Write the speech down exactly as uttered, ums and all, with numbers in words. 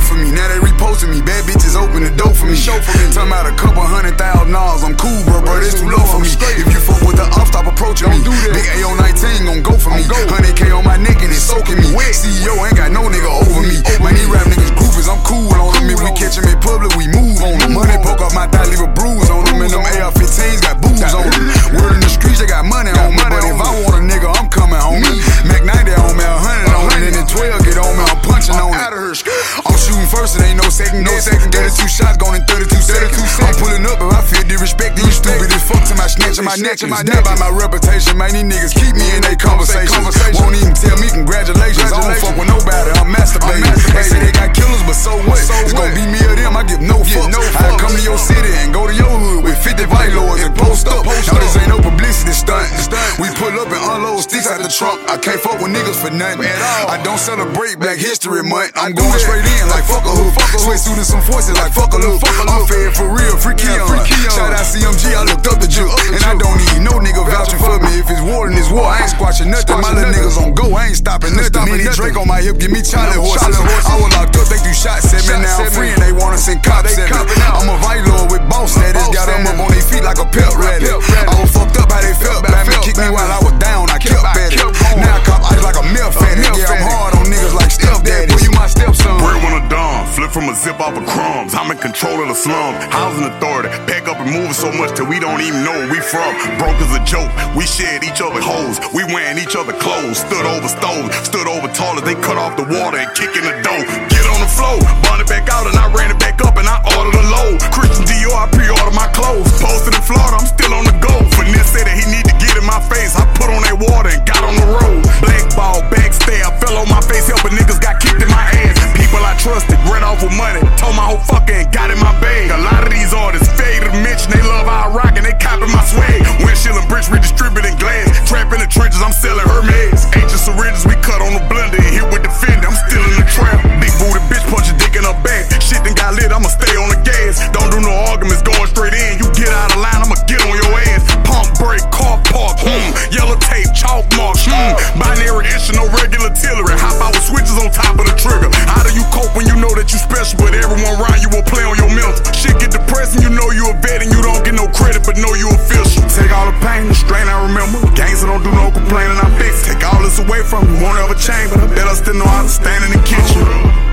for me. Now they reposting me. Bad bitches open the door for me. Show for me. Talking about a couple hundred thousand dollars. I'm cool, bro, bro. This too low for me. If you fuck with the up, stop approaching me. Big A O nineteen gon' go for me. one hundred K on my neck and it's soaking me. C E O ain't got no nigga over me. Man, these rap niggas groupies, I'm cool on them. If we catch them in public, we move on them. Money poke off my thigh, leave a bruise on them. And them A R fifteens got booze on them. Word in the streets, they got money on me. But if I want a nigga, I'm coming home. Mac ninety on me, one hundred on me. And then twelve get on me, I'm punching on it. I'm shooting first, it ain't no second guess. thirty-two shots gone in thirty-two seconds. I'm pulling up if I feel disrespect. You stupid as fuck to my snatching my neck. Snap by my reputation, man. These niggas keep me in they conversations. Won't even tell me congratulations. I don't fuck with nobody, I'm masturbating. They say they got killers, but so what? It's gon' be me or them, I give no fuck. I come to your city and go to your hood with fifty white lords and post up. Now this ain't no publicity stunt. We pull up and unload sticks out the trunk. I can't fuck with niggas for nothing. I don't celebrate Black History Month. I'm going straight in like fuck a hook. Switch through to some forces like fuck a look. I'm fed for real, free Keon. Shout out C M G, I looked up the juke. And I don't need no nigga vouching for me. If it's war, then it's war. I ain't squashing nothing. My little niggas on go, I ain't stopping nothing. Mini Drake on my hip, give me Charlie horses. I was locked up, they do shots at me. Now I'm free and they wanna send cops at me. I'm a white lord with boss status. Got them up on their feet like a pep rally. I was fucked up how they felt. Batman kicked me while I was down, I kept at it. Now I cop ice like a milk fatty. Yeah, I'm hard on niggas like stepdaddy. You my stepson. Bread when I'm done, flip from a zip off of crumbs. I'm in control of the slums, housing authority. Pack up and move so much till we don't even know where we from. Broke as a joke, we shared each other hoes. We wearing each other clothes. Stood over stoves, stood over toilets. They cut off the water and kick in the dough. Get on the floor, bought it back out and I ran it back up and I ordered a load. Christian Dior, I pre-ordered my clothes. Posted in Florida, I'm still on the go. Finesse said that he need to get in my face. I put on that water and got on the road. Blackball, backstab, fell on my face, helping niggas got kicked in my ass. People I trusted, ran off with money, told my whole fucker and got in my bag. A lot of these artists faded to mention they love how I rock and they copping my swag. Windshield and bricks redistributing glass. Trap in the trenches, I'm selling Hermes. Ancient syringes, we cut on the blender and hit with the fender. I'm still in the trap. Big booty bitch punch a dick in her back. Shit done got lit, I'ma stay on the gas. Don't do no arguments, going straight in. You get out of line, I'ma get on your ass. Pump break, car park, hmm. Yellow tape, chalk marks, hmm. Binary issue, no regular artillery. Hop out with switches on top of the trigger. How do you cope when you know that you special, but everyone around you will play on your mental? Shit get depressing, you know you a vet and you don't get no credit, but know you official. Take all the pain, the strain, I remember. Gangs that don't do no complaining, I fix. Take all this away from you, won't ever change, but I bet I still know how to stand in the kitchen.